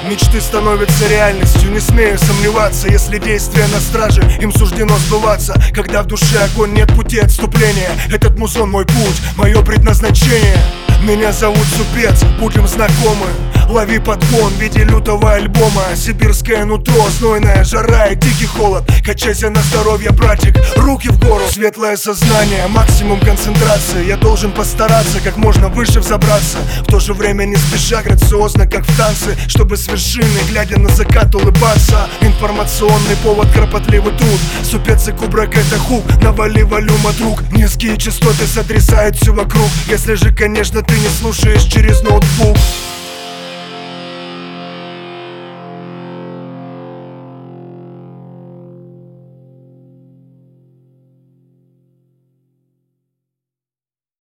Мечты становятся реальностью, не смею сомневаться. Если действия на страже, им суждено сбываться. Когда в душе огонь, нет пути отступления. Этот музон мой путь, мое предназначение. Меня зовут Супец, будем знакомы. Лови подгон в виде лютого альбома. Сибирское нутро, знойная жара и дикий холод. Качайся на здоровье, братик, руки в гору. Светлое сознание, максимум концентрации. Я должен постараться как можно выше взобраться. В то же время не спеша, грациозно, как в танце. Чтобы с вершины, глядя на закат, улыбаться. Информационный повод, кропотливый труд. Супец и кубрак — это хук. Навали волюма, друг. Низкие частоты сотрясают все вокруг. Если же, конечно, ты не слушаешь через ноутбук.